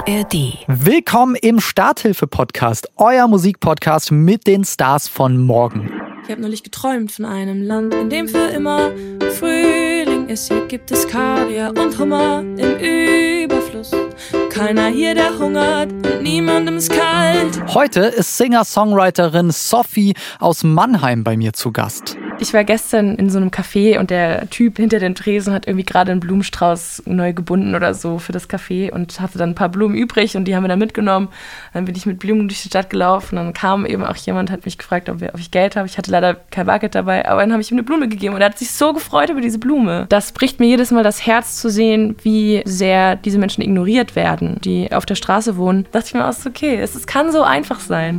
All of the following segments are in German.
ARD. Willkommen im Starthilfe-Podcast, euer Musikpodcast mit den Stars von morgen. Ich habe neulich geträumt von einem Land, in dem für immer Frühling ist. Hier gibt es Kaviar und Hummer im Überfluss. Keiner hier, der hungert und niemandem ist kalt. Heute ist Singer-Songwriterin Sophie aus Mannheim bei mir zu Gast. Ich war gestern in so einem Café und der Typ hinter dem Tresen hat irgendwie gerade einen Blumenstrauß neu gebunden oder so für das Café und hatte dann ein paar Blumen übrig und die haben wir dann mitgenommen. Dann bin ich mit Blumen durch die Stadt gelaufen und dann kam eben auch jemand, hat mich gefragt, ob ich Geld habe. Ich hatte leider kein Bargeld dabei, aber dann habe ich ihm eine Blume gegeben und er hat sich so gefreut über diese Blume. Das bricht mir jedes Mal das Herz zu sehen, wie sehr diese Menschen ignoriert werden, die auf der Straße wohnen. Da dachte ich mir auch so, okay, es kann so einfach sein.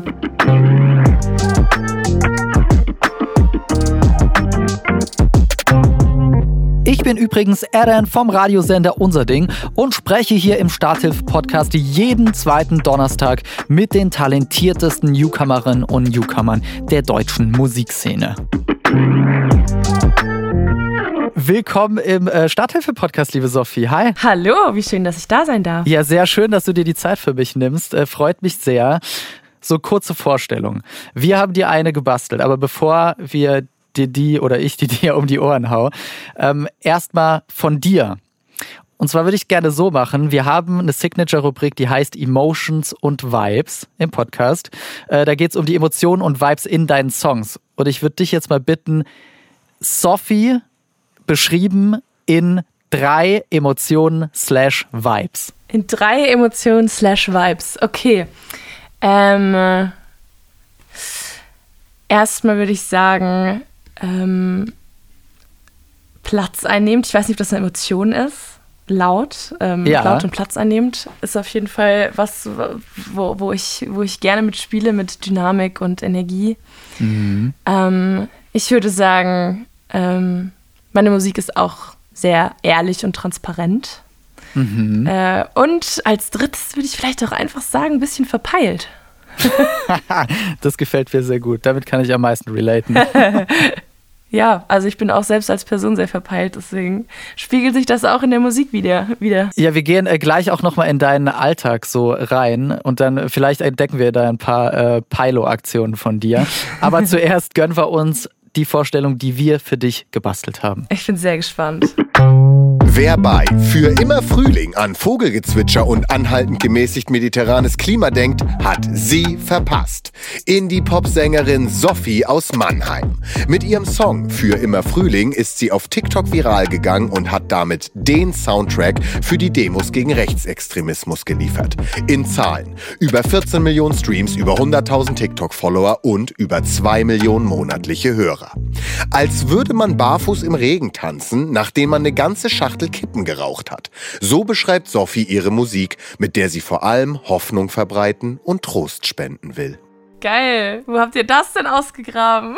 Ich bin übrigens Eren vom Radiosender Unser Ding und spreche hier im Starthilfe-Podcast jeden zweiten Donnerstag mit den talentiertesten Newcomerinnen und Newcomern der deutschen Musikszene. Willkommen im Starthilfe-Podcast, liebe Sophie. Hi. Hallo, wie schön, dass ich da sein darf. Ja, sehr schön, dass du dir die Zeit für mich nimmst. Freut mich sehr. So kurze Vorstellung. Wir haben dir eine gebastelt, aber bevor wir die dir um die Ohren hau, erstmal von dir. Und zwar würde ich gerne so machen, wir haben eine Signature-Rubrik, die heißt Emotions und Vibes im Podcast. Da geht es um die Emotionen und Vibes in deinen Songs. Und ich würde dich jetzt mal bitten, Sophie beschrieben in 3 Emotionen/Vibes. In 3 Emotionen/Vibes, okay. Erstmal würde ich sagen, Platz einnehmend. Ich weiß nicht, ob das eine Emotion ist. Laut und Platz einnehmend ist auf jeden Fall was, wo ich gerne mitspiele, mit Dynamik und Energie. Mhm. Ich würde sagen, meine Musik ist auch sehr ehrlich und transparent. Mhm. Und als drittes würde ich vielleicht auch einfach sagen, ein bisschen verpeilt. Das gefällt mir sehr gut. Damit kann ich am meisten relaten. Ja, also ich bin auch selbst als Person sehr verpeilt, deswegen spiegelt sich das auch in der Musik wieder. Ja, wir gehen gleich auch nochmal in deinen Alltag so rein und dann vielleicht entdecken wir da ein paar Peilo-Aktionen von dir. Aber zuerst gönnen wir uns die Vorstellung, die wir für dich gebastelt haben. Ich bin sehr gespannt. Wer bei Für immer Frühling an Vogelgezwitscher und anhaltend gemäßigt mediterranes Klima denkt, hat sie verpasst. Indie-Pop-Sängerin Sophie aus Mannheim. Mit ihrem Song Für immer Frühling ist sie auf TikTok viral gegangen und hat damit den Soundtrack für die Demos gegen Rechtsextremismus geliefert. In Zahlen: über 14 Millionen Streams, über 100.000 TikTok-Follower und über 2 Millionen monatliche Hörer. Als würde man barfuß im Regen tanzen, nachdem man eine ganze Schachtel Kippen geraucht hat. So beschreibt Sophie ihre Musik, mit der sie vor allem Hoffnung verbreiten und Trost spenden will. Geil, wo habt ihr das denn ausgegraben?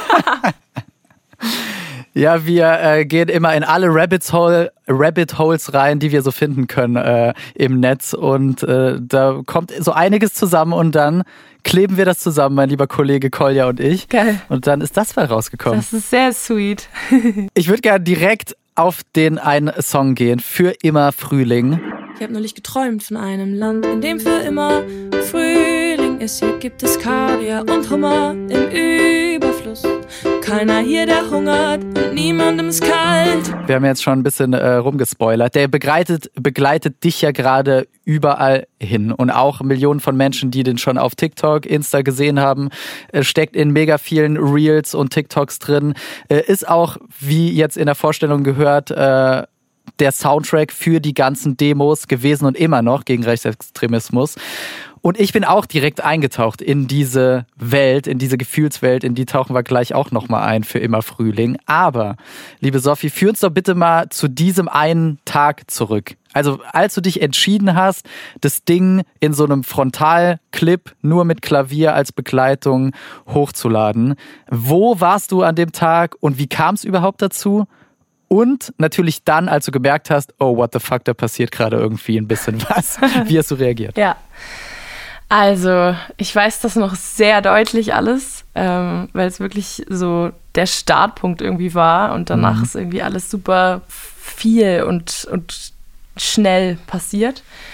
Ja, wir gehen immer in alle Rabbit Holes rein, die wir so finden können im Netz und da kommt so einiges zusammen und dann kleben wir das zusammen, mein lieber Kollege Kolja und ich. Geil. Und dann ist das mal rausgekommen. Das ist sehr sweet. Ich würde gerne direkt auf den einen Song gehen, Für immer Frühling. Ich habe neulich geträumt von einem Land, in dem für immer Frühling ist. Hier gibt es Kaviar und Hummer im Überfluss. Keiner hier, der hungert und niemandem ist kalt. Wir haben jetzt schon ein bisschen rumgespoilert. Der begleitet dich ja gerade überall hin. Und auch Millionen von Menschen, die den schon auf TikTok, Insta gesehen haben, steckt in mega vielen Reels und TikToks drin. Ist auch, wie jetzt in der Vorstellung gehört, der Soundtrack für die ganzen Demos gewesen und immer noch gegen Rechtsextremismus. Und ich bin auch direkt eingetaucht in diese Welt, in diese Gefühlswelt, in die tauchen wir gleich auch nochmal ein für immer Frühling. Aber, liebe Sophie, führ uns doch bitte mal zu diesem einen Tag zurück. Also, als du dich entschieden hast, das Ding in so einem Frontalclip nur mit Klavier als Begleitung hochzuladen. Wo warst du an dem Tag und wie kam es überhaupt dazu? Und natürlich dann, als du gemerkt hast, oh, what the fuck, da passiert gerade irgendwie ein bisschen was. Wie hast du reagiert? Ja. Also, ich weiß das noch sehr deutlich alles, weil es wirklich so der Startpunkt irgendwie war und danach ist irgendwie alles super viel und schnell passiert.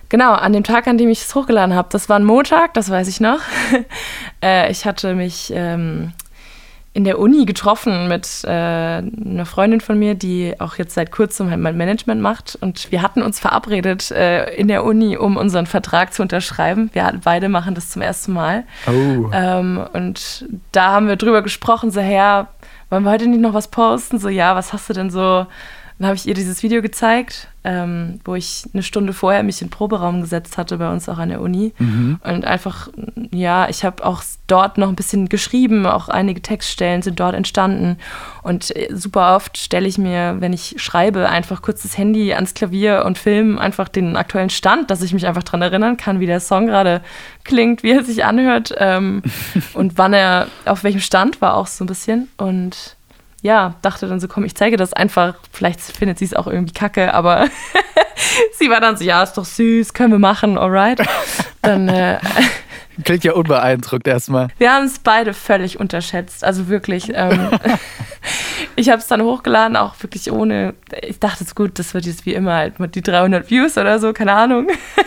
Genau, an dem Tag, an dem ich es hochgeladen habe, das war ein Montag, das weiß ich noch. Ich hatte mich in der Uni getroffen mit einer Freundin von mir, die auch jetzt seit kurzem halt mein Management macht. Und wir hatten uns verabredet in der Uni, um unseren Vertrag zu unterschreiben. Wir beide machen das zum ersten Mal. Oh. Und da haben wir drüber gesprochen, so, ja, wollen wir heute nicht noch was posten? So, ja, was hast du denn so? Dann habe ich ihr dieses Video gezeigt, wo ich eine Stunde vorher mich in den Proberaum gesetzt hatte, bei uns auch an der Uni. Und einfach, ja, ich habe auch dort noch ein bisschen geschrieben, auch einige Textstellen sind dort entstanden. Und super oft stelle ich mir, wenn ich schreibe, einfach kurz das Handy ans Klavier und filme einfach den aktuellen Stand, dass ich mich einfach daran erinnern kann, wie der Song gerade klingt, wie er sich anhört und wann er auf welchem Stand war auch so ein bisschen. Und ja, dachte dann so, komm, ich zeige das einfach. Vielleicht findet sie es auch irgendwie kacke, aber sie war dann so, ja, ist doch süß, können wir machen, alright. Dann klingt ja unbeeindruckt erstmal. Wir haben es beide völlig unterschätzt, also wirklich. Ich habe es dann hochgeladen, auch wirklich ohne, ich dachte, es gut, das wird jetzt wie immer halt mit die 300 Views oder so, keine Ahnung.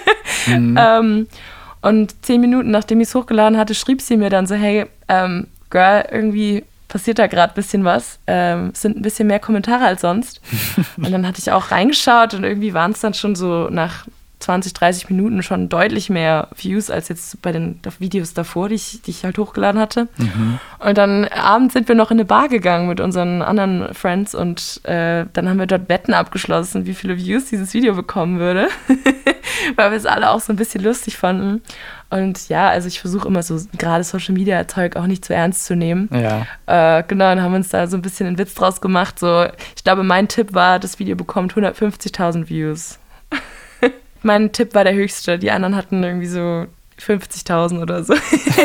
Und 10 Minuten, nachdem ich es hochgeladen hatte, schrieb sie mir dann so, hey, Girl, irgendwie passiert da gerade ein bisschen was. Es sind ein bisschen mehr Kommentare als sonst. Und dann hatte ich auch reingeschaut und irgendwie waren es dann schon so nach 20, 30 Minuten schon deutlich mehr Views als jetzt bei den Videos davor, die ich halt hochgeladen hatte. Und dann abends sind wir noch in eine Bar gegangen mit unseren anderen Friends und dann haben wir dort Wetten abgeschlossen, wie viele Views dieses Video bekommen würde, weil wir es alle auch so ein bisschen lustig fanden. Und ja, also ich versuche immer so gerade Social-Media-Zeug auch nicht zu ernst zu nehmen. Ja. Genau, dann haben wir uns da so ein bisschen einen Witz draus gemacht. So, ich glaube, mein Tipp war, das Video bekommt 150.000 Views. Mein Tipp war der höchste. Die anderen hatten irgendwie so 50.000 oder so.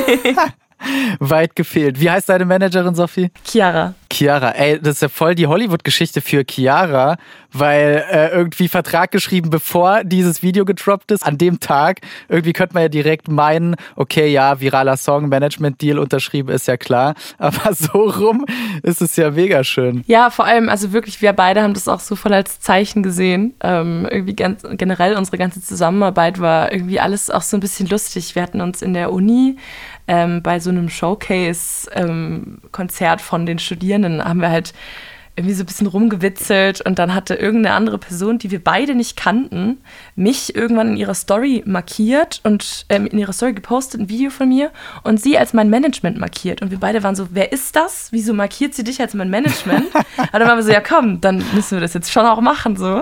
Weit gefehlt. Wie heißt deine Managerin, Sophie? Chiara. Chiara, ey, das ist ja voll die Hollywood-Geschichte für Chiara, weil irgendwie Vertrag geschrieben, bevor dieses Video gedroppt ist. An dem Tag, irgendwie könnte man ja direkt meinen, okay, ja, viraler Song, Management-Deal unterschrieben, ist ja klar. Aber so rum ist es ja mega schön. Ja, vor allem, also wirklich, wir beide haben das auch so voll als Zeichen gesehen. Irgendwie ganz generell unsere ganze Zusammenarbeit war irgendwie alles auch so ein bisschen lustig. Wir hatten uns in der Uni bei so einem Showcase-Konzert von den Studierenden haben wir halt irgendwie so ein bisschen rumgewitzelt und dann hatte irgendeine andere Person, die wir beide nicht kannten, mich irgendwann in ihrer Story markiert und in ihrer Story gepostet, ein Video von mir und sie als mein Management markiert und wir beide waren so, wer ist das? Wieso markiert sie dich als mein Management? Und dann waren wir so, ja komm, dann müssen wir das jetzt schon auch machen, so.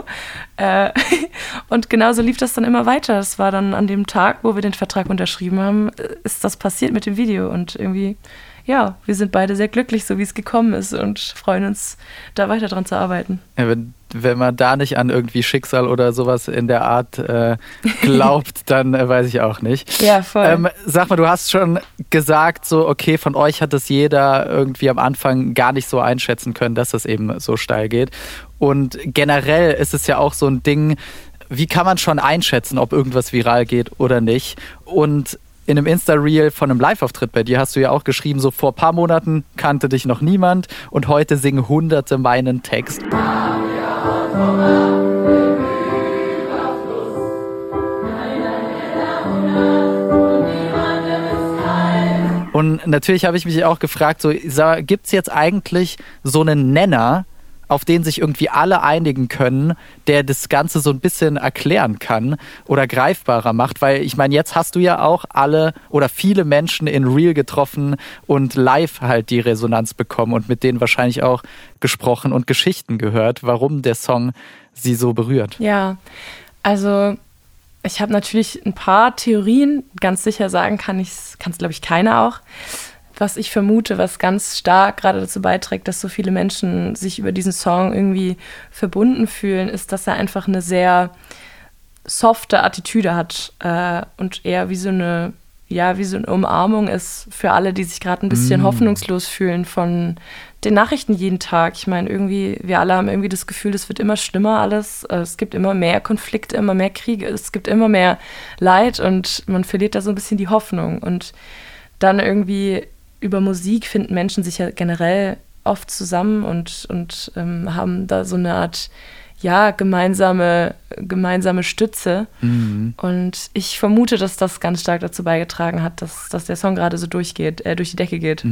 Und genauso lief das dann immer weiter. Das war dann an dem Tag, wo wir den Vertrag unterschrieben haben, ist das passiert mit dem Video und irgendwie ja, wir sind beide sehr glücklich, so wie es gekommen ist und freuen uns, da weiter dran zu arbeiten. Ja, wenn man da nicht an irgendwie Schicksal oder sowas in der Art glaubt, dann weiß ich auch nicht. Ja, voll. Sag mal, du hast schon gesagt, so okay, von euch hat das jeder irgendwie am Anfang gar nicht so einschätzen können, dass das eben so steil geht. Und generell ist es ja auch so ein Ding, wie kann man schon einschätzen, ob irgendwas viral geht oder nicht? Und in einem Insta-Reel von einem Live-Auftritt bei dir hast du ja auch geschrieben, so vor ein paar Monaten kannte dich noch niemand und heute singen Hunderte meinen Text. Und natürlich habe ich mich auch gefragt, so, gibt es jetzt eigentlich so einen Nenner, auf den sich irgendwie alle einigen können, der das Ganze so ein bisschen erklären kann oder greifbarer macht, weil ich meine, jetzt hast du ja auch alle oder viele Menschen in Real getroffen und live halt die Resonanz bekommen und mit denen wahrscheinlich auch gesprochen und Geschichten gehört, warum der Song sie so berührt. Ja, also ich habe natürlich ein paar Theorien, ganz sicher sagen kann es glaube ich keiner auch. Was ich vermute, was ganz stark gerade dazu beiträgt, dass so viele Menschen sich über diesen Song irgendwie verbunden fühlen, ist, dass er einfach eine sehr softe Attitüde hat und eher wie so eine Umarmung ist für alle, die sich gerade ein bisschen hoffnungslos fühlen von den Nachrichten jeden Tag. Ich meine, irgendwie, wir alle haben irgendwie das Gefühl, es wird immer schlimmer alles. Es gibt immer mehr Konflikte, immer mehr Kriege, es gibt immer mehr Leid und man verliert da so ein bisschen die Hoffnung. Und dann irgendwie über Musik finden Menschen sich ja generell oft zusammen und haben da so eine Art gemeinsame Stütze. Und ich vermute, dass das ganz stark dazu beigetragen hat, dass der Song gerade so durch die Decke geht.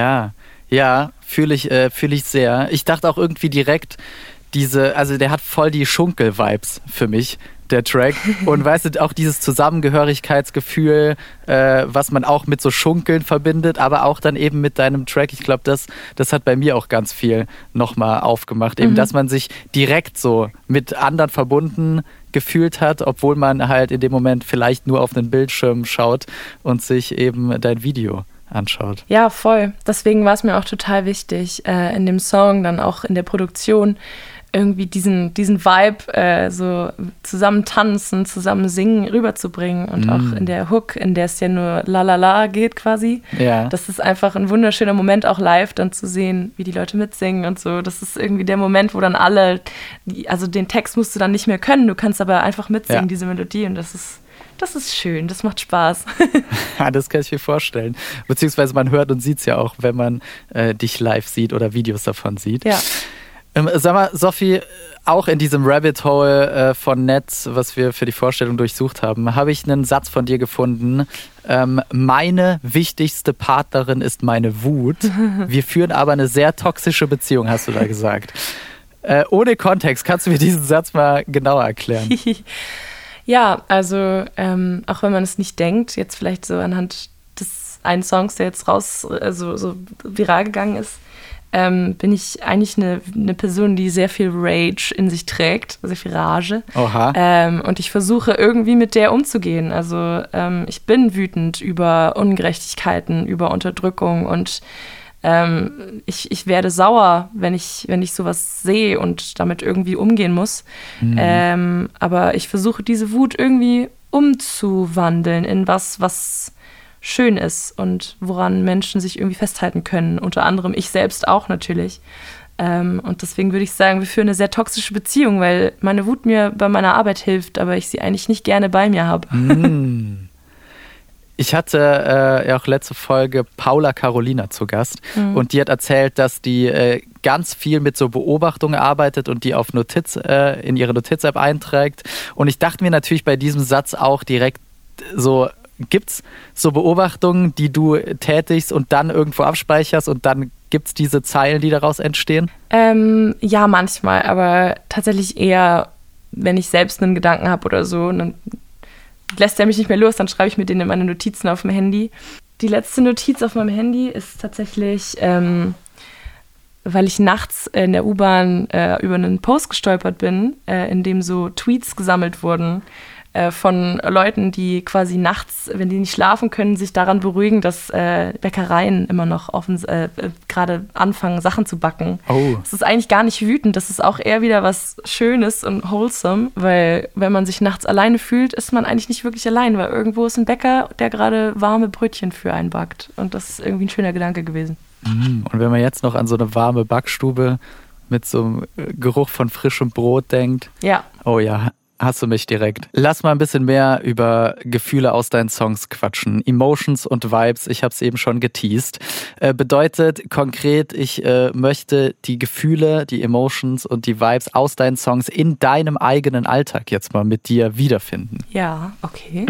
Ja, fühle ich sehr. Ich dachte auch irgendwie direkt, der hat voll die Schunkel-Vibes für mich, der Track. Und weißt du, auch dieses Zusammengehörigkeitsgefühl, was man auch mit so Schunkeln verbindet, aber auch dann eben mit deinem Track. Ich glaube, das hat bei mir auch ganz viel nochmal aufgemacht. Eben, dass man sich direkt so mit anderen verbunden gefühlt hat, obwohl man halt in dem Moment vielleicht nur auf einen Bildschirm schaut und sich eben dein Video anschaut. Ja, voll. Deswegen war es mir auch total wichtig, in dem Song, dann auch in der Produktion, irgendwie diesen Vibe so zusammen tanzen, zusammen singen rüberzubringen und auch in der Hook, in der es ja nur la la la geht quasi. Ja. Das ist einfach ein wunderschöner Moment, auch live dann zu sehen, wie die Leute mitsingen und so. Das ist irgendwie der Moment, wo dann alle, also den Text musst du dann nicht mehr können, du kannst aber einfach mitsingen, diese Melodie, und das ist schön, das macht Spaß. Ja, das kann ich mir vorstellen. Beziehungsweise man hört und sieht es ja auch, wenn man dich live sieht oder Videos davon sieht. Ja. Sag mal, Sophie, auch in diesem Rabbit Hole von Netz, was wir für die Vorstellung durchsucht haben, habe ich einen Satz von dir gefunden. Meine wichtigste Partnerin ist meine Wut. Wir führen aber eine sehr toxische Beziehung, hast du da gesagt. Ohne Kontext, kannst du mir diesen Satz mal genauer erklären? Ja, also auch wenn man es nicht denkt, jetzt vielleicht so anhand des einen Songs, der jetzt so viral gegangen ist, bin ich eigentlich eine Person, die sehr viel Rage in sich trägt, sehr viel Rage. Oha. Und ich versuche irgendwie mit der umzugehen. Also ich bin wütend über Ungerechtigkeiten, über Unterdrückung, und ich werde sauer, wenn ich sowas sehe und damit irgendwie umgehen muss. Aber ich versuche diese Wut irgendwie umzuwandeln in was schön ist und woran Menschen sich irgendwie festhalten können. Unter anderem ich selbst auch natürlich. Und deswegen würde ich sagen, wir führen eine sehr toxische Beziehung, weil meine Wut mir bei meiner Arbeit hilft, aber ich sie eigentlich nicht gerne bei mir habe. Ich hatte auch letzte Folge Paula Carolina zu Gast und die hat erzählt, dass die ganz viel mit so Beobachtungen arbeitet und die auf in ihre Notiz-App einträgt. Und ich dachte mir natürlich bei diesem Satz auch direkt so, gibt's so Beobachtungen, die du tätigst und dann irgendwo abspeicherst und dann gibt's diese Zeilen, die daraus entstehen? Ja, manchmal, aber tatsächlich eher, wenn ich selbst einen Gedanken habe oder so, und dann lässt er mich nicht mehr los, dann schreibe ich mir den in meine Notizen auf dem Handy. Die letzte Notiz auf meinem Handy ist tatsächlich, weil ich nachts in der U-Bahn über einen Post gestolpert bin, in dem so Tweets gesammelt wurden von Leuten, die quasi nachts, wenn die nicht schlafen können, sich daran beruhigen, dass Bäckereien immer noch gerade anfangen, Sachen zu backen. Oh. Das ist eigentlich gar nicht wütend, das ist auch eher wieder was Schönes und wholesome, weil wenn man sich nachts alleine fühlt, ist man eigentlich nicht wirklich allein, weil irgendwo ist ein Bäcker, der gerade warme Brötchen für einen backt. Und das ist irgendwie ein schöner Gedanke gewesen. Und wenn man jetzt noch an so eine warme Backstube mit so einem Geruch von frischem Brot denkt. Ja. Oh ja. Hast du mich direkt. Lass mal ein bisschen mehr über Gefühle aus deinen Songs quatschen. Emotions und Vibes, ich habe es eben schon geteased. Bedeutet konkret, ich möchte die Gefühle, die Emotions und die Vibes aus deinen Songs in deinem eigenen Alltag jetzt mal mit dir wiederfinden. Ja, okay.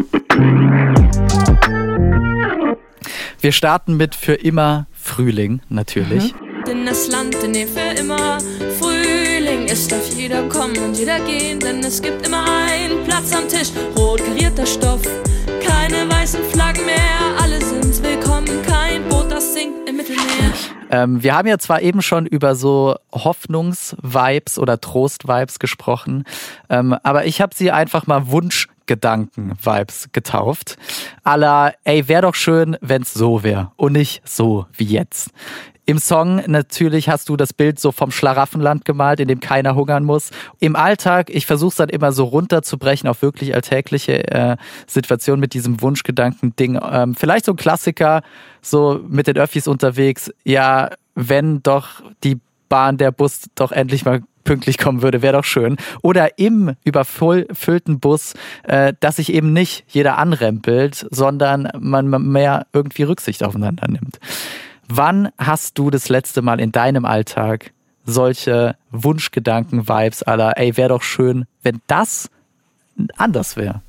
Wir starten mit Für immer Frühling, natürlich. In das Land, in dem für immer Frühling ist, darf jeder kommen und jeder gehen, denn es gibt immer einen Platz am Tisch, rot karierter Stoff, keine weißen Flaggen mehr, alle sind willkommen, kein Boot, das sinkt im Mittelmeer. Wir haben ja zwar eben schon über so Hoffnungs-Vibes oder Trost-Vibes gesprochen, aber ich habe sie einfach mal Wunschgedanken-Vibes getauft. À la, ey, wär doch schön, wenn's so wär und nicht so wie jetzt. Im Song natürlich hast du das Bild so vom Schlaraffenland gemalt, in dem keiner hungern muss. Im Alltag, ich versuche es dann immer so runterzubrechen auf wirklich alltägliche Situationen mit diesem Wunschgedanken-Ding. Vielleicht so ein Klassiker, so mit den Öffis unterwegs. Ja, wenn doch die Bahn, der Bus doch endlich mal pünktlich kommen würde, wäre doch schön. Oder im überfüllten Bus, dass sich eben nicht jeder anrempelt, sondern man mehr irgendwie Rücksicht aufeinander nimmt. Wann hast du das letzte Mal in deinem Alltag solche Wunschgedanken-Vibes aller, ey, wäre doch schön, wenn das anders wäre?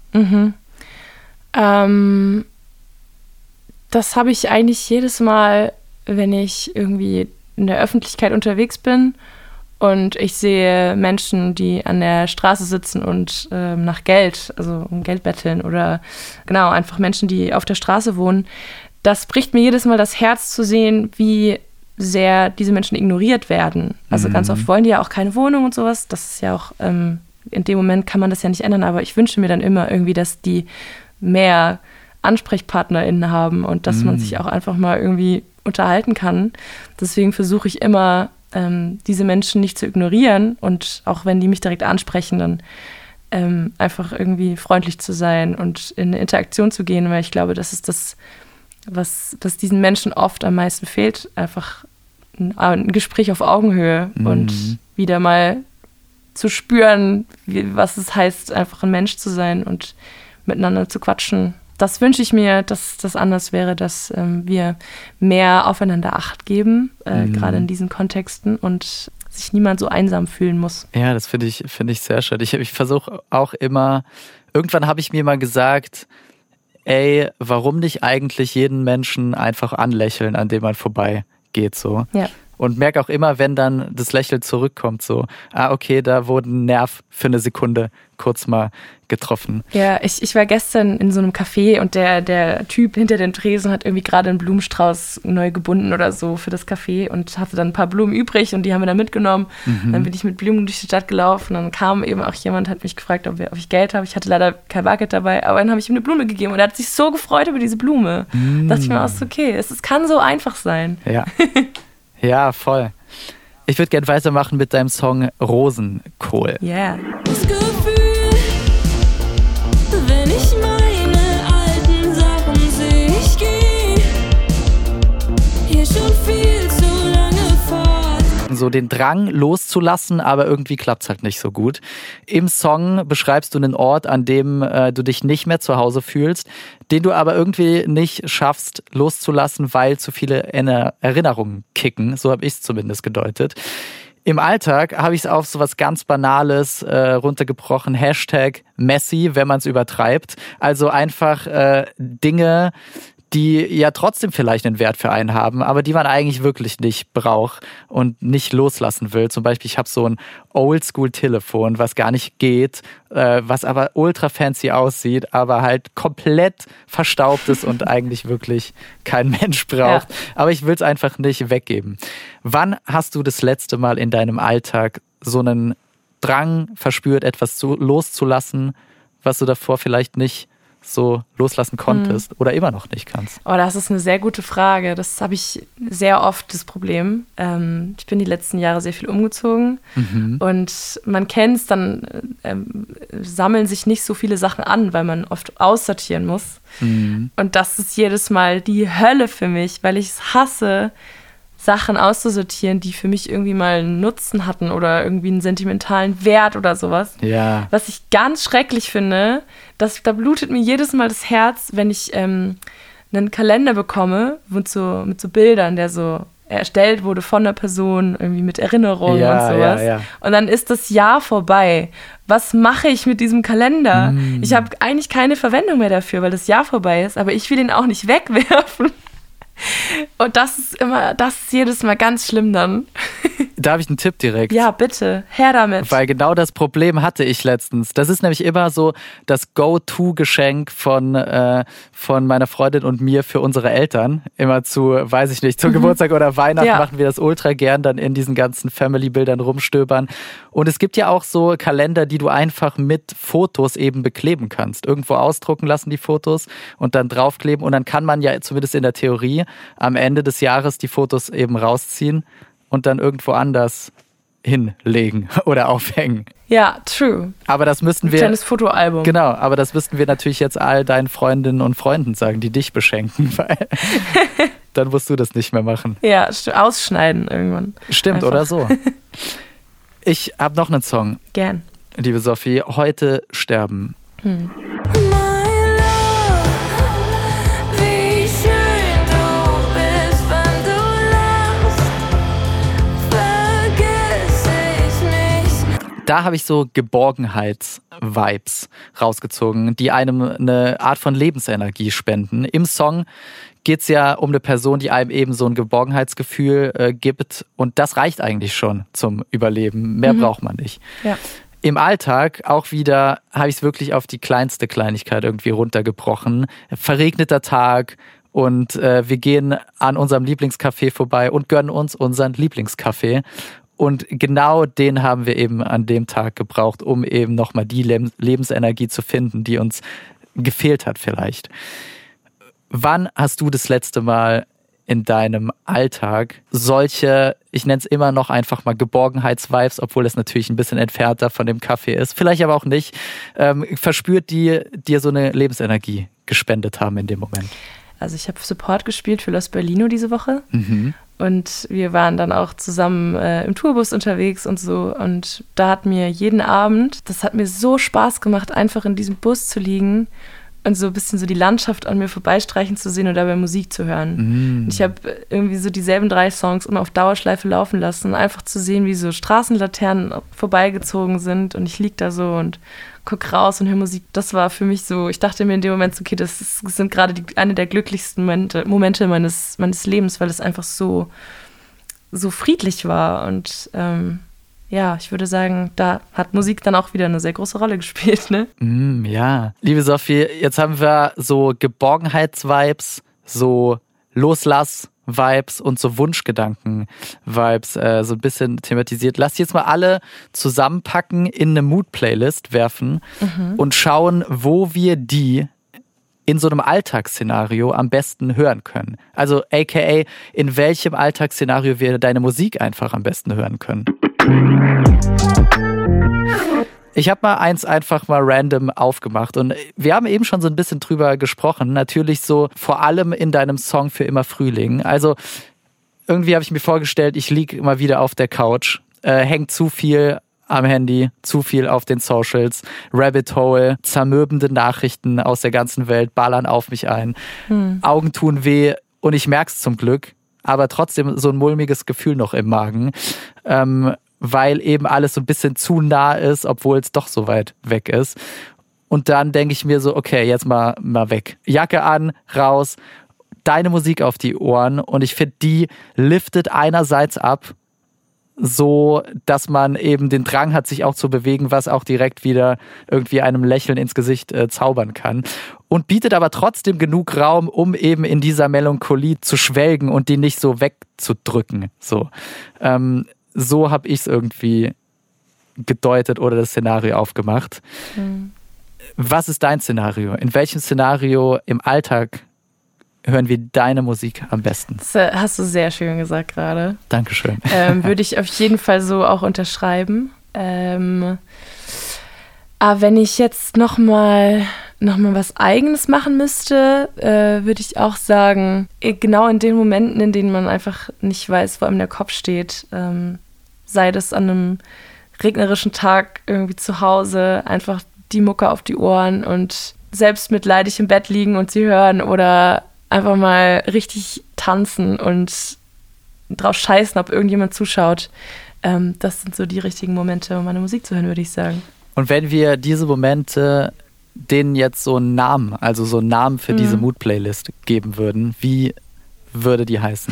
Das habe ich eigentlich jedes Mal, wenn ich irgendwie in der Öffentlichkeit unterwegs bin und ich sehe Menschen, die an der Straße sitzen und nach Geld, also um Geld betteln oder genau, einfach Menschen, die auf der Straße wohnen. Das bricht mir jedes Mal das Herz zu sehen, wie sehr diese Menschen ignoriert werden. Also ganz oft wollen die ja auch keine Wohnung und sowas. Das ist ja auch, in dem Moment kann man das ja nicht ändern, aber ich wünsche mir dann immer irgendwie, dass die mehr AnsprechpartnerInnen haben und dass man sich auch einfach mal irgendwie unterhalten kann. Deswegen versuche ich immer, diese Menschen nicht zu ignorieren und auch wenn die mich direkt ansprechen, dann einfach irgendwie freundlich zu sein und in eine Interaktion zu gehen, weil ich glaube, das ist das, was diesen Menschen oft am meisten fehlt, einfach ein Gespräch auf Augenhöhe und wieder mal zu spüren, was es heißt, einfach ein Mensch zu sein und miteinander zu quatschen. Das wünsche ich mir, dass das anders wäre, dass wir mehr aufeinander Acht geben, gerade in diesen Kontexten und sich niemand so einsam fühlen muss. Ja, das finde ich sehr schön. Ich versuche auch immer, irgendwann habe ich mir mal gesagt, ey, warum nicht eigentlich jeden Menschen einfach anlächeln, an dem man vorbeigeht, so. Ja. Und merke auch immer, wenn dann das Lächeln zurückkommt, so, okay, da wurde ein Nerv für eine Sekunde kurz mal getroffen. Ja, ich war gestern in so einem Café und der Typ hinter dem Tresen hat irgendwie gerade einen Blumenstrauß neu gebunden oder so für das Café und hatte dann ein paar Blumen übrig und die haben wir dann mitgenommen. Dann bin ich mit Blumen durch die Stadt gelaufen und dann kam eben auch jemand, hat mich gefragt, ob ich Geld habe. Ich hatte leider kein Bargeld dabei, aber dann habe ich ihm eine Blume gegeben und er hat sich so gefreut über diese Blume. Da dachte ich mir auch so, okay, es kann so einfach sein. Ja. Ja, voll. Ich würde gerne weitermachen mit deinem Song Rosenkohl. Ja. Yeah. Das Gefühl, wenn ich meine alten Sachen sehe, ich gehe hier schon viel zu lange fort. So den Drang loszulassen, aber irgendwie klappt es halt nicht so gut. Im Song beschreibst du einen Ort, an dem du dich nicht mehr zu Hause fühlst, den du aber irgendwie nicht schaffst loszulassen, weil zu viele Erinnerungen kicken. So habe ich es zumindest gedeutet. Im Alltag habe ich es auf so was ganz Banales runtergebrochen. #Messi, wenn man es übertreibt. Also einfach Dinge, die ja trotzdem vielleicht einen Wert für einen haben, aber die man eigentlich wirklich nicht braucht und nicht loslassen will. Zum Beispiel, ich habe so ein Oldschool-Telefon, was gar nicht geht, was aber ultra fancy aussieht, aber halt komplett verstaubt ist und eigentlich wirklich kein Mensch braucht. Ja. Aber ich will es einfach nicht weggeben. Wann hast du das letzte Mal in deinem Alltag so einen Drang verspürt, etwas loszulassen, was du davor vielleicht nicht so loslassen konntest oder immer noch nicht kannst? Oh, das ist eine sehr gute Frage. Das habe ich sehr oft, das Problem. Ich bin die letzten Jahre sehr viel umgezogen und man kennt es, dann sammeln sich nicht so viele Sachen an, weil man oft aussortieren muss. Und das ist jedes Mal die Hölle für mich, weil ich es hasse, Sachen auszusortieren, die für mich irgendwie mal einen Nutzen hatten oder irgendwie einen sentimentalen Wert oder sowas. Ja. Was ich ganz schrecklich finde, da blutet mir jedes Mal das Herz, wenn ich einen Kalender bekomme mit so Bildern, der so erstellt wurde von einer Person, irgendwie mit Erinnerungen und sowas. Ja. Und dann ist das Jahr vorbei. Was mache ich mit diesem Kalender? Ich habe eigentlich keine Verwendung mehr dafür, weil das Jahr vorbei ist, aber ich will ihn auch nicht wegwerfen. Und das ist jedes Mal ganz schlimm dann. Da habe ich einen Tipp direkt. Ja, bitte, her damit. Weil genau das Problem hatte ich letztens. Das ist nämlich immer so das Go-To-Geschenk von meiner Freundin und mir für unsere Eltern. Immer weiß ich nicht, zu Geburtstag oder Weihnachten machen wir das ultra gern, dann in diesen ganzen Family-Bildern rumstöbern. Und es gibt ja auch so Kalender, die du einfach mit Fotos eben bekleben kannst. Irgendwo ausdrucken lassen die Fotos und dann draufkleben. Und dann kann man ja zumindest in der Theorie am Ende des Jahres die Fotos eben rausziehen und dann irgendwo anders hinlegen oder aufhängen. Ja, true. Aber das müssten wir... Ein kleines Fotoalbum. Genau, aber das müssten wir natürlich jetzt all deinen Freundinnen und Freunden sagen, die dich beschenken, weil dann musst du das nicht mehr machen. Ja, ausschneiden irgendwann. Stimmt, einfach. Oder so. Ich habe noch einen Song. Gern. Liebe Sophie, heute sterben. Da habe ich so Geborgenheits-Vibes rausgezogen, die einem eine Art von Lebensenergie spenden. Im Song geht es ja um eine Person, die einem eben so ein Geborgenheitsgefühl gibt. Und das reicht eigentlich schon zum Überleben. Mehr braucht man nicht. Ja. Im Alltag auch wieder habe ich es wirklich auf die kleinste Kleinigkeit irgendwie runtergebrochen. Verregneter Tag und wir gehen an unserem Lieblingscafé vorbei und gönnen uns unseren Lieblingskaffee. Und genau den haben wir eben an dem Tag gebraucht, um eben nochmal die Lebensenergie zu finden, die uns gefehlt hat vielleicht. Wann hast du das letzte Mal in deinem Alltag solche, ich nenne es immer noch einfach mal Geborgenheitsvibes, obwohl es natürlich ein bisschen entfernter von dem Kaffee ist, vielleicht aber auch nicht, verspürt, die dir so eine Lebensenergie gespendet haben in dem Moment? Also ich habe Support gespielt für Los Berlino diese Woche und wir waren dann auch zusammen im Tourbus unterwegs und so, und da hat mir jeden Abend, das hat mir so Spaß gemacht, einfach in diesem Bus zu liegen und so ein bisschen so die Landschaft an mir vorbeistreichen zu sehen und dabei Musik zu hören. Und ich habe irgendwie so dieselben 3 Songs immer auf Dauerschleife laufen lassen, einfach zu sehen, wie so Straßenlaternen vorbeigezogen sind, und ich lieg da so und guck raus und höre Musik. Das war für mich so, ich dachte mir in dem Moment so, okay, das sind gerade eine der glücklichsten Momente meines Lebens, weil es einfach so friedlich war. Und ja, ich würde sagen, da hat Musik dann auch wieder eine sehr große Rolle gespielt, ne? Ja. Liebe Sophie, jetzt haben wir so Geborgenheits-Vibes, so Loslass-Vibes und so Wunschgedanken-Vibes so ein bisschen thematisiert. Lass die jetzt mal alle zusammenpacken, in eine Mood-Playlist werfen und schauen, wo wir die in so einem Alltagsszenario am besten hören können. Also aka, in welchem Alltagsszenario wir deine Musik einfach am besten hören können. Ich habe mal eins einfach mal random aufgemacht und wir haben eben schon so ein bisschen drüber gesprochen. Natürlich so vor allem in deinem Song Für immer Frühling. Also irgendwie habe ich mir vorgestellt, ich liege immer wieder auf der Couch, hängt zu viel am Handy, zu viel auf den Socials, Rabbit Hole, zermürbende Nachrichten aus der ganzen Welt ballern auf mich ein. Augen tun weh und ich merke es zum Glück, aber trotzdem so ein mulmiges Gefühl noch im Magen, weil eben alles so ein bisschen zu nah ist, obwohl es doch so weit weg ist. Und dann denke ich mir so, okay, jetzt mal weg. Jacke an, raus, deine Musik auf die Ohren, und ich finde, die liftet einerseits ab, so dass man eben den Drang hat, sich auch zu bewegen, was auch direkt wieder irgendwie einem Lächeln ins Gesicht zaubern kann. Und bietet aber trotzdem genug Raum, um eben in dieser Melancholie zu schwelgen und die nicht so wegzudrücken. So habe ich es irgendwie gedeutet oder das Szenario aufgemacht. Was ist dein Szenario? In welchem Szenario im Alltag hören wir deine Musik am besten? Das hast du sehr schön gesagt gerade. Dankeschön. Würde ich auf jeden Fall so auch unterschreiben. Aber wenn ich jetzt noch mal was Eigenes machen müsste, würde ich auch sagen, genau in den Momenten, in denen man einfach nicht weiß, wo einem der Kopf steht, sei das an einem regnerischen Tag irgendwie zu Hause, einfach die Mucke auf die Ohren und selbstmitleidig im Bett liegen und sie hören, oder einfach mal richtig tanzen und drauf scheißen, ob irgendjemand zuschaut. Das sind so die richtigen Momente, um meine Musik zu hören, würde ich sagen. Und wenn wir diese Momente denen jetzt so einen Namen, also so einen Namen für diese Mood-Playlist geben würden, wie würde die heißen?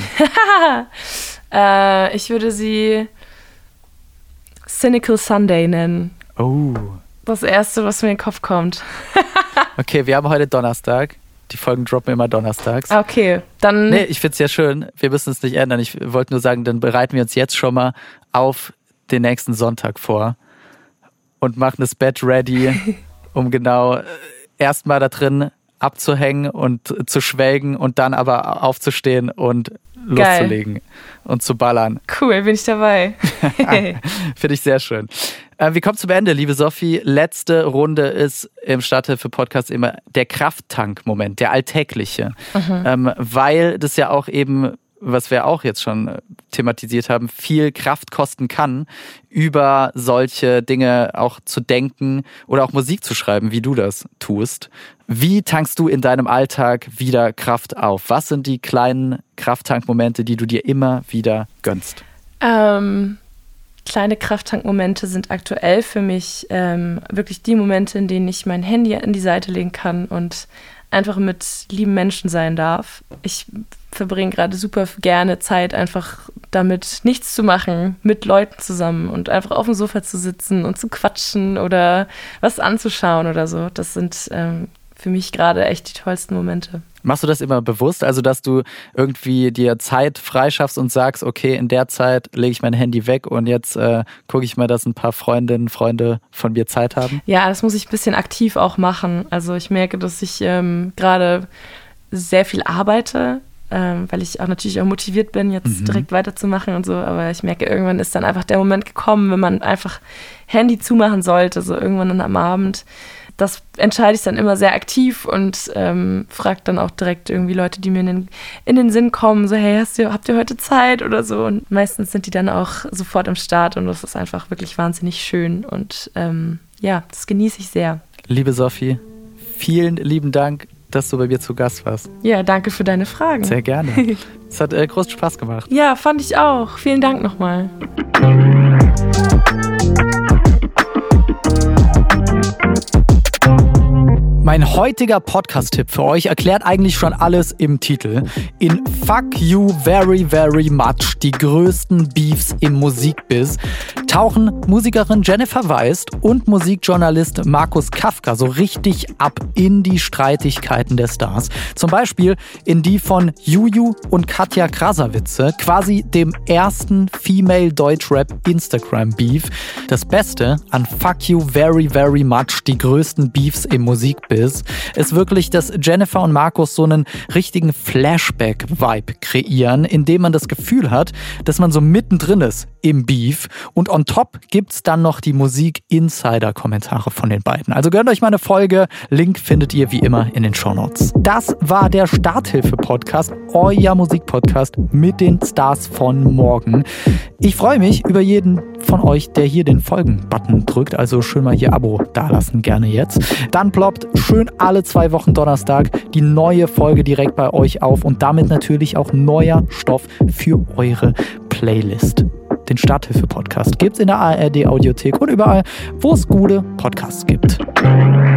Ich würde sie Cynical Sunday nennen. Oh. Das Erste, was mir in den Kopf kommt. Okay, wir haben heute Donnerstag. Die Folgen droppen immer donnerstags. Okay, dann... Nee, ich find's ja schön. Wir müssen es nicht ändern. Ich wollte nur sagen, dann bereiten wir uns jetzt schon mal auf den nächsten Sonntag vor und machen das Bett ready, um genau erstmal da drin abzuhängen und zu schwelgen und dann aber aufzustehen und loszulegen und zu ballern. Cool, bin ich dabei. Finde ich sehr schön. Wir kommen zum Ende, liebe Sophie. Letzte Runde ist im Stadthilfe-Podcast immer der Krafttank-Moment, der alltägliche. Weil das ja auch eben, was wir auch jetzt schon thematisiert haben, viel Kraft kosten kann, über solche Dinge auch zu denken oder auch Musik zu schreiben, wie du das tust. Wie tankst du in deinem Alltag wieder Kraft auf? Was sind die kleinen Krafttankmomente, die du dir immer wieder gönnst? kleine Krafttankmomente sind aktuell für mich wirklich die Momente, in denen ich mein Handy an die Seite legen kann und einfach mit lieben Menschen sein darf. Ich verbringe gerade super gerne Zeit, einfach damit nichts zu machen, mit Leuten zusammen und einfach auf dem Sofa zu sitzen und zu quatschen oder was anzuschauen oder so. Das sind für mich gerade echt die tollsten Momente. Machst du das immer bewusst? Also, dass du irgendwie dir Zeit freischaffst und sagst, okay, in der Zeit lege ich mein Handy weg und jetzt gucke ich mal, dass ein paar Freundinnen, Freunde von mir Zeit haben? Ja, das muss ich ein bisschen aktiv auch machen. Also ich merke, dass ich gerade sehr viel arbeite, weil ich auch natürlich auch motiviert bin, jetzt direkt weiterzumachen und so. Aber ich merke, irgendwann ist dann einfach der Moment gekommen, wenn man einfach Handy zumachen sollte, so irgendwann dann am Abend. Das entscheide ich dann immer sehr aktiv und frage dann auch direkt irgendwie Leute, die mir in den Sinn kommen, so hey, habt ihr heute Zeit oder so? Und meistens sind die dann auch sofort am Start und das ist einfach wirklich wahnsinnig schön und das genieße ich sehr. Liebe Sophie, vielen lieben Dank, dass du bei mir zu Gast warst. Ja, danke für deine Fragen. Sehr gerne. Es hat großen Spaß gemacht. Ja, fand ich auch. Vielen Dank nochmal. Mein heutiger Podcast-Tipp für euch erklärt eigentlich schon alles im Titel. In Fuck You Very, Very Much, die größten Beefs im Musikbiz, tauchen Musikerin Jennifer Weist und Musikjournalist Markus Kafka so richtig ab in die Streitigkeiten der Stars. Zum Beispiel in die von Juju und Katja Krasavice, quasi dem ersten Female Deutschrap Instagram-Beef. Das Beste an Fuck You Very, Very Much, die größten Beefs im Musikbiz, ist wirklich, dass Jennifer und Markus so einen richtigen Flashback-Vibe kreieren, indem man das Gefühl hat, dass man so mittendrin ist im Beef. Und on top gibt's dann noch die Musik-Insider-Kommentare von den beiden. Also gönnt euch mal eine Folge. Link findet ihr wie immer in den Shownotes. Das war der Starthilfe-Podcast, euer Musik-Podcast mit den Stars von morgen. Ich freue mich über jeden von euch, der hier den Folgen-Button drückt. Also schön mal hier Abo dalassen, gerne jetzt. Dann ploppt schön alle 2 Wochen Donnerstag die neue Folge direkt bei euch auf und damit natürlich auch neuer Stoff für eure Playlist. Den Starthilfe-Podcast gibt's in der ARD-Audiothek und überall, wo es gute Podcasts gibt.